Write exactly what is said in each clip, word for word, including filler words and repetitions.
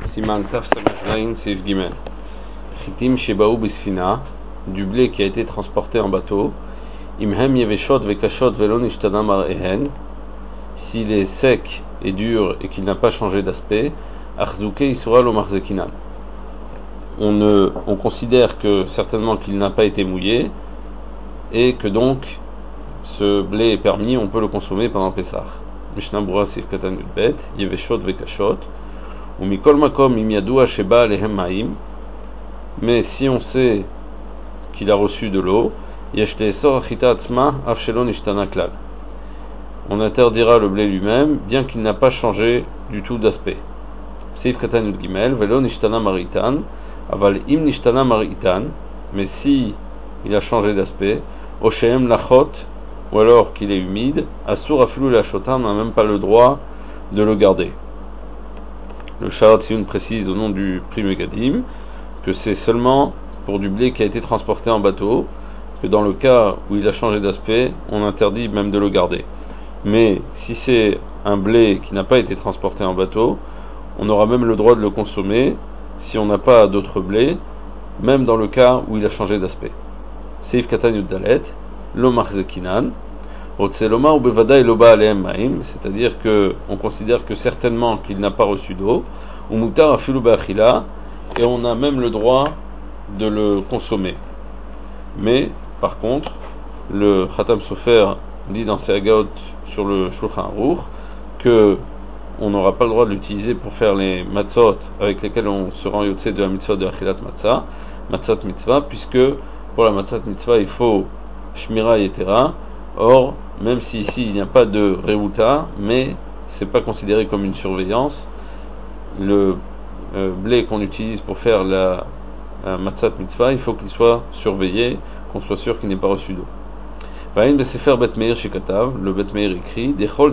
Siman Taf Samachrain Seif Gimel. Chitim Shebaou Bisfina, du blé qui a été transporté en bateau. Imhem Yeveshot Vekashot Velon Ishtana Mar'ehen, s'il est sec et dur et qu'il n'a pas changé d'aspect, Arzouke Isura Lo Marzekinan. On, ne, on considère que certainement qu'il n'a pas été mouillé et que donc ce blé est permis, on peut le consommer pendant Pessah. Mishnah Brura Seif Katan Yudbet, Yeveshot Vekashot. Mais si on sait qu'il a reçu de l'eau, on interdira le blé lui-même, bien qu'il n'a pas changé du tout d'aspect. Mais si il a changé d'aspect, ou alors qu'il est humide, Asur Afilou Lachotan n'a même pas le droit de le garder. Le Sharat Sion précise au nom du Pri Megadim que c'est seulement pour du blé qui a été transporté en bateau que dans le cas où il a changé d'aspect, on interdit même de le garder. Mais si c'est un blé qui n'a pas été transporté en bateau, on aura même le droit de le consommer si on n'a pas d'autre blé, même dans le cas où il a changé d'aspect. Seif Katan Yuddalet, Lo Marzekinan, c'est-à-dire que on considère que certainement qu'il n'a pas reçu d'eau, et on a même le droit de le consommer. Mais par contre, le Khatam Sofer dit dans ses agaot sur le Shulchan Aruch que on n'aura pas le droit de l'utiliser pour faire les matzot avec lesquels on se rend yotze de la mitzvah de achilat matzah, matzat mitzvah, puisque pour la matzat mitzvah il faut shmira yetera. Or, même si ici il n'y a pas de reuta, mais c'est pas considéré comme une surveillance, le euh, blé qu'on utilise pour faire la, la matzat mitzvah, il faut qu'il soit surveillé, qu'on soit sûr qu'il n'ait pas reçu d'eau. Le Bet Meir écrit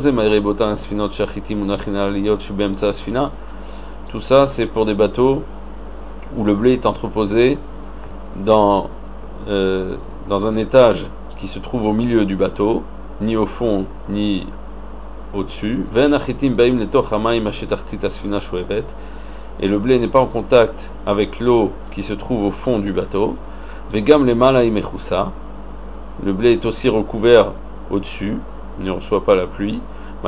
tout ça c'est pour des bateaux où le blé est entreposé dans, euh, dans un étage qui se trouve au milieu du bateau, ni au fond, ni au-dessus. Et le blé n'est pas en contact avec l'eau qui se trouve au fond du bateau. Le blé est aussi recouvert au-dessus, il ne reçoit pas la pluie. Par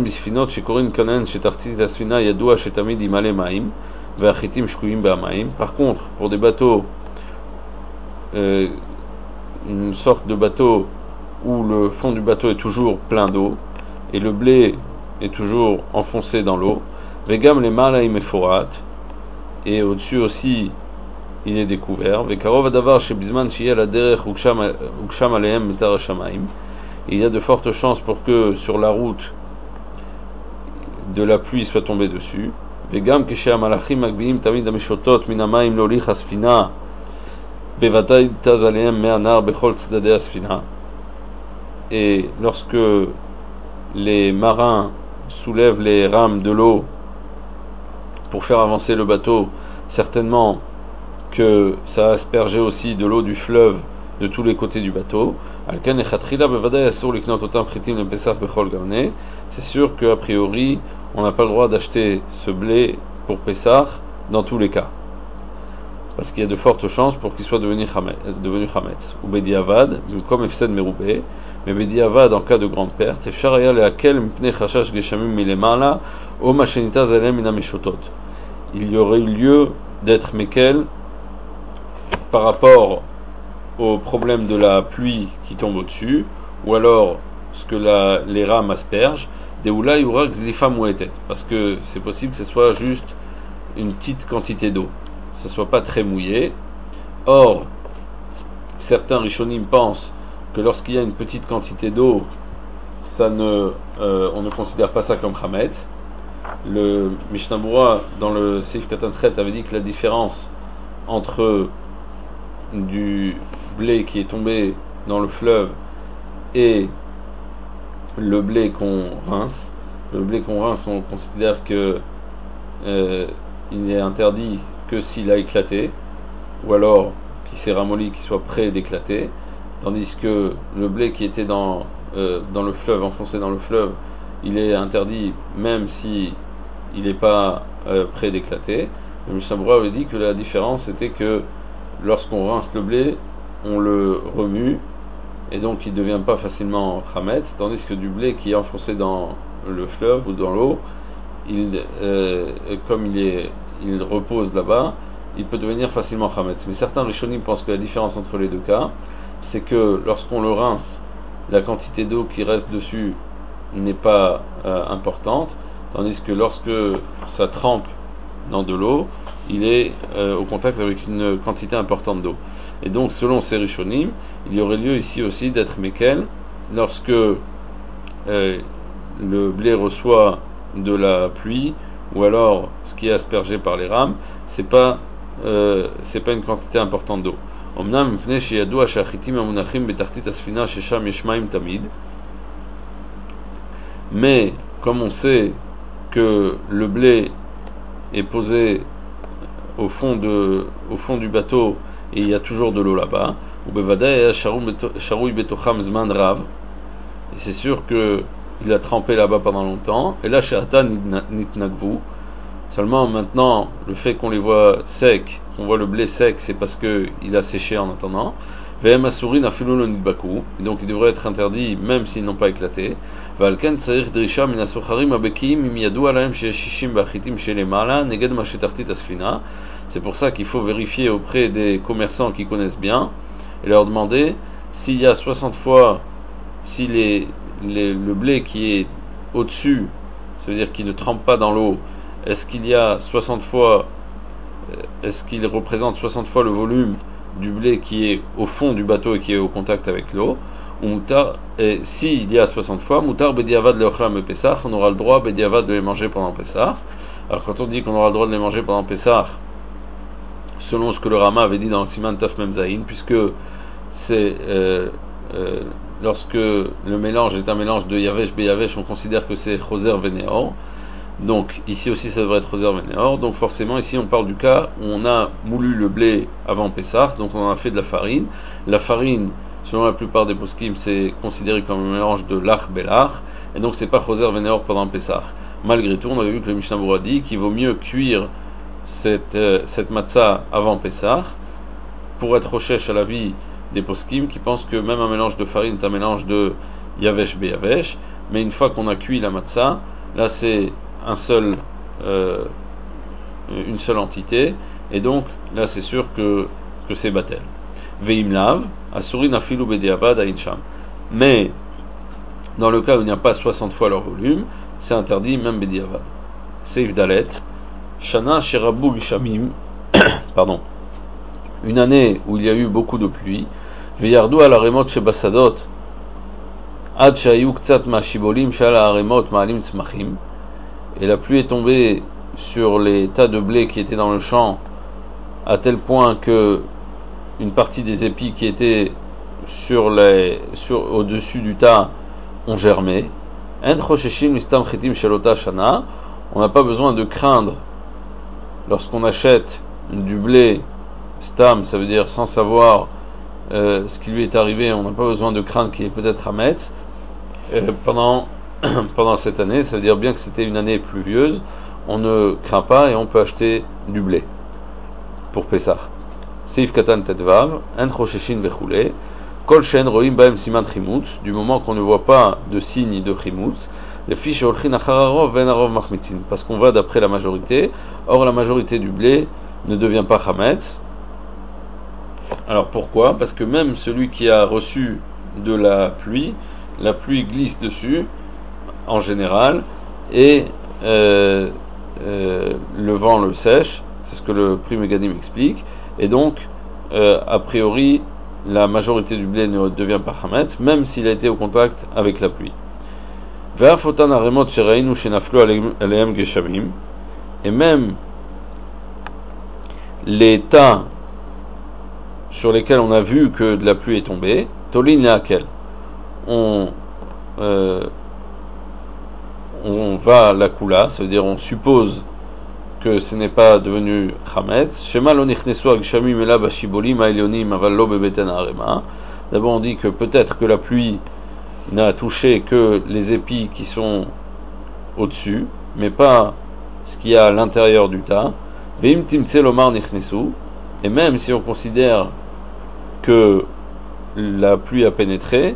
contre, pour des bateaux euh, une sorte de bateau où le fond du bateau est toujours plein d'eau et le blé est toujours enfoncé dans l'eau, vegam les malaim eforat, et au-dessus aussi il est découvert, vekarov adavar shebizman shiya la derech uksham alehem metar hashamaim, il y a de fortes chances pour que sur la route de la pluie soit tombée dessus, vegam keshe amalachim magbiim tamid ameshotot min hamaim loli chasfina. Et lorsque les marins soulèvent les rames de l'eau pour faire avancer le bateau, certainement que ça a aspergé aussi de l'eau du fleuve de tous les côtés du bateau. C'est sûr qu'a priori on n'a pas le droit d'acheter ce blé pour Pessah dans tous les cas, parce qu'il y a de fortes chances pour qu'il soit devenu chametz. Ou bediavad, comme efsed meroubé, mais bediavad en cas de grande perte. Efsharaya leakel mipnei chashash geshamim milemala o machenita zalem minameshotot. Il y aurait eu lieu d'être mekel par rapport au problème de la pluie qui tombe au-dessus, ou alors ce que la, les rames aspergent, de oulai urak zlifa mouetet, parce que c'est possible que ce soit juste une petite quantité d'eau, ce ne soit pas très mouillé. Or, certains rishonim pensent que lorsqu'il y a une petite quantité d'eau, ça ne, euh, on ne considère pas ça comme chametz. Le Mishnah Brura dans le Seif Katan Chet avait dit que la différence entre du blé qui est tombé dans le fleuve et le blé qu'on rince, le blé qu'on rince, on considère que euh, il est interdit que s'il a éclaté, ou alors qu'il s'est ramolli, qu'il soit prêt d'éclater, tandis que le blé qui était dans, euh, dans le fleuve, enfoncé dans le fleuve, il est interdit même si il n'est pas euh, prêt d'éclater. Le Mishnah Berurah avait dit que la différence était que lorsqu'on rince le blé, on le remue et donc il ne devient pas facilement chametz, tandis que du blé qui est enfoncé dans le fleuve ou dans l'eau, il, euh, comme il, est, il repose là-bas, il peut devenir facilement chametz. Mais certains rishonim pensent que la différence entre les deux cas, c'est que lorsqu'on le rince, la quantité d'eau qui reste dessus n'est pas euh, importante, tandis que lorsque ça trempe dans de l'eau, il est euh, au contact avec une quantité importante d'eau. Et donc, selon ces rishonim, il y aurait lieu ici aussi d'être mekel lorsque euh, le blé reçoit de la pluie, ou alors ce qui est aspergé par les rames, c'est pas euh, c'est pas une quantité importante d'eau. Mais comme on sait que le blé est posé au fond, de, au fond du bateau et il y a toujours de l'eau là-bas, et c'est sûr qu'il a trempé là-bas pendant longtemps, et là, seulement maintenant, le fait qu'on les voit secs, qu'on voit le blé sec, c'est parce qu'il a séché en attendant. Et donc il devrait être interdit même s'ils n'ont pas éclaté. C'est pour ça qu'il faut vérifier auprès des commerçants qui connaissent bien et leur demander s'il y a soixante fois, si les, les, le blé qui est au-dessus, c'est-à-dire qui ne trempe pas dans l'eau, est-ce qu'il y a soixante fois, est-ce qu'il représente soixante fois le volume du blé qui est au fond du bateau et qui est au contact avec l'eau, et s'il y a soixante fois, Moutar Bediavad Leochlam et Pessah, on aura le droit Bediavad de les manger pendant Pessah. Alors quand on dit qu'on aura le droit de les manger pendant Pessah, selon ce que le Rama avait dit dans le Siman Taf Memzaïn, puisque c'est euh, euh, lorsque le mélange est un mélange de Yavesh Beyavesh, on considère que c'est Choser Veneor. Donc ici aussi ça devrait être Choser Veneor. Donc forcément ici on parle du cas où on a moulu le blé avant Pessah, donc on en a fait de la farine. La farine, selon la plupart des poskim, c'est considéré comme un mélange de l'ach belach, et donc c'est pas Choser Veneor pendant Pessah. Malgré tout, on avait vu que le Mishnah Berurah dit qu'il vaut mieux cuire cette, euh, cette matzah avant Pessah pour être rochesh à la vie des poskim qui pensent que même un mélange de farine est un mélange de Yavesh Beyavesh, mais une fois qu'on a cuit la matzah, là c'est un seul, euh, une seule entité, et donc là c'est sûr que, que c'est batel. Veimlav, asurin afilu bediavad ainsham. Mais dans le cas où il n'y a pas soixante fois leur volume, c'est interdit même bediavad. Seif dalet, shana sherabu gishamim, pardon, une année où il y a eu beaucoup de pluie, veyardu al aremot shebasadot, ad shayu ktsat ma shibolim shal aremot ma'alim tzmachim. Et la pluie est tombée sur les tas de blé qui étaient dans le champ, à tel point que une partie des épis qui étaient sur les, sur, au-dessus du tas ont germé. On n'a pas besoin de craindre, lorsqu'on achète du blé stam, ça veut dire sans savoir euh, ce qui lui est arrivé, on n'a pas besoin de craindre qu'il est peut-être à Metz euh, pendant pendant cette année. Ça veut dire bien que c'était une année pluvieuse, on ne craint pas et on peut acheter du blé pour Pessah. Seif katan tetvav, en chosheshin vechule, kol shen roim baem siman chimutz, du moment qu'on ne voit pas de signe de chimutz, les fiches olchin achararov ven arov machmitzin, parce qu'on va d'après la majorité, or la majorité du blé ne devient pas chametz. Alors pourquoi? Parce que même celui qui a reçu de la pluie, la pluie glisse dessus, en général, et euh, euh, le vent le sèche, c'est ce que le Pri Megadim explique, et donc euh, a priori la majorité du blé ne devient pas chametz, même s'il a été au contact avec la pluie. Et même les tas sur lesquels on a vu que de la pluie est tombée, tolin leakel, on euh, on va la kula, ça veut dire on suppose que ce n'est pas devenu chametz. Shema lo nichnesu agshamim ela bashibolim ha'elyonim aval lo bebeten ha'arema. D'abord on dit que peut-être que la pluie n'a touché que les épis qui sont au-dessus, mais pas ce qu'il y a à l'intérieur du tas. Veim timtse lomar nichnesu, et même si on considère que la pluie a pénétré,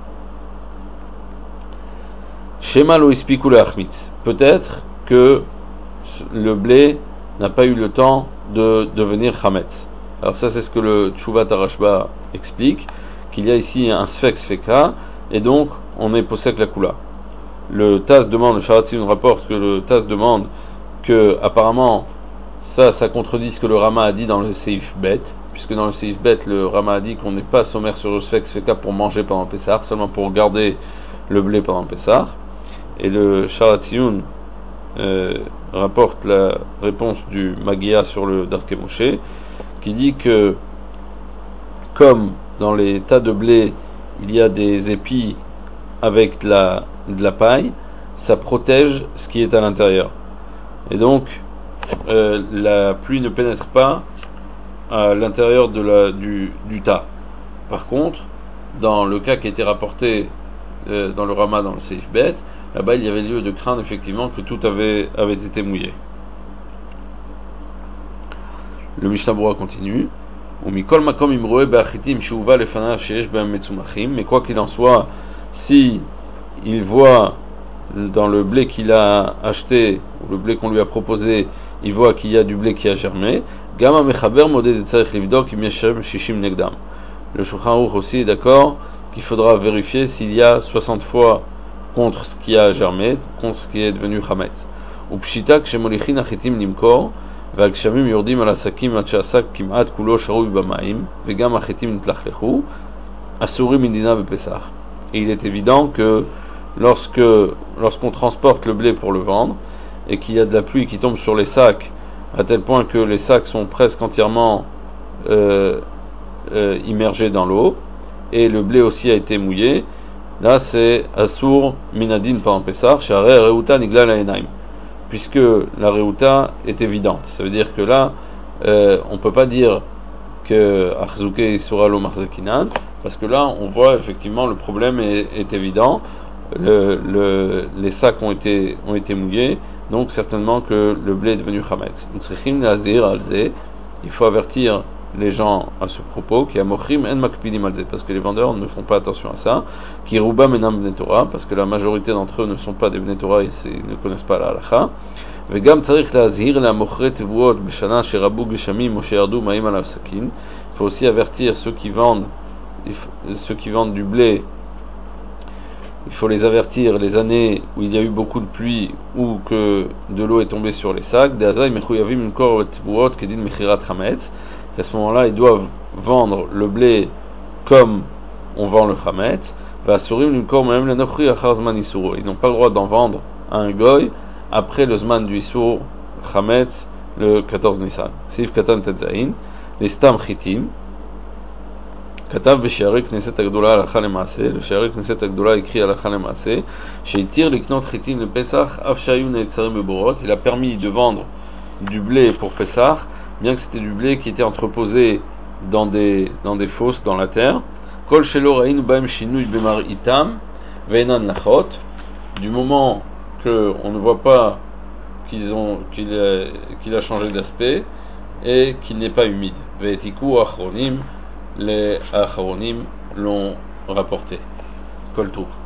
Shema lo ispiku leachmitz, peut-être que le blé n'a pas eu le temps de devenir chametz. Alors ça c'est ce que le Tshuvat Arashba explique, qu'il y a ici un sfek sfeka, et donc on est possèque la kula. Le Taz demande, le Sharatzin rapporte que le Taz demande que apparemment ça, ça contredit ce que le Rama a dit dans le Seif Bet, puisque dans le Seif Bet, le Rama a dit qu'on n'est pas sommaire sur le sfek sfeka pour manger pendant Pessah, seulement pour garder le blé pendant Pessah. Et le Sharatzin euh, rapporte la réponse du Magia sur le Darkei Moshe, qui dit que comme dans les tas de blé il y a des épis avec de la, de la paille, ça protège ce qui est à l'intérieur, et donc euh, la pluie ne pénètre pas à l'intérieur de la, du, du tas. Par contre, dans le cas qui a été rapporté euh, dans le Rama, dans le Seif Bet, là-bas il y avait lieu de craindre effectivement que tout avait, avait été mouillé. Le Mishnah Berurah continue. Mais quoi qu'il en soit, si il voit dans le blé qu'il a acheté, ou le blé qu'on lui a proposé, il voit qu'il y a du blé qui a germé, le Shulchan Aruch aussi est d'accord qu'il faudra vérifier s'il y a soixante fois contre ce qui a germé, contre ce qui est devenu chametz. Ou pshita kshemolichin achitim limkor, והגשמים יורדים על השקים עד שהשק כמעט כולו שרוי במים, וגם החיטים נתלכלכו, אסורים מדינה בפסח. Et il est évident que lorsque lorsqu'on transporte le blé pour le vendre, et qu'il y a de la pluie qui tombe sur les sacs, à tel point que les sacs sont presque entièrement euh, euh, immergés dans l'eau, et le blé aussi a été mouillé, là c'est Asur Minadin pendant Pessah, Share Reuta Nigla Laenaim, puisque la Reuta est évidente. Ça veut dire que là, euh, on ne peut pas dire que Achzouke Isura Lo Marzekinan, parce que là, on voit effectivement le problème est, est évident. Le, le, les sacs ont été, ont été mouillés, donc certainement que le blé est devenu chametz. Il faut avertir les gens à ce propos, parce que les vendeurs ne font pas attention à ça, qui ruba menam bnei Torah, parce que la majorité d'entre eux ne sont pas des bnei Torah, ils ne connaissent pas la halacha. וגם צריך להזהיר למוכרי תבואות בשנה שרבו גשמים או שירדו מים על העסקים. Il faut aussi avertir ceux qui vendent ceux qui vendent du blé. Il faut les avertir les années où il y a eu beaucoup de pluie ou que de l'eau est tombée sur les sacs. דאזי מחויבים למכור תבואות כדין מכירת חמץ. À ce moment-là, ils doivent vendre le blé comme on vend le chametz. Ils n'ont pas le droit d'en vendre à un goy après le zman du Isur chametz, le quatorze Nissan. Seif katan tetzain, les stam chitim. Katav b'she'arei knesset hagdola halacha lemaaseh. Le she'arei knesset hagdola écrit halacha lemaaseh. She'itir liknot chitim le Pesach, av shayu ne'etzarim beborot. Il a permis de vendre du blé pour Pesach, bien que c'était du blé qui était entreposé dans des, dans des fosses dans la terre. Kol shelo ra'inu ba'em shinui b'mar itam ve'enan nachot. Du moment que on ne voit pas qu'ils ont, qu'il, a, qu'il a changé d'aspect et qu'il n'est pas humide. Ve'etiku achronim, les achronim l'ont rapporté. Kol tour.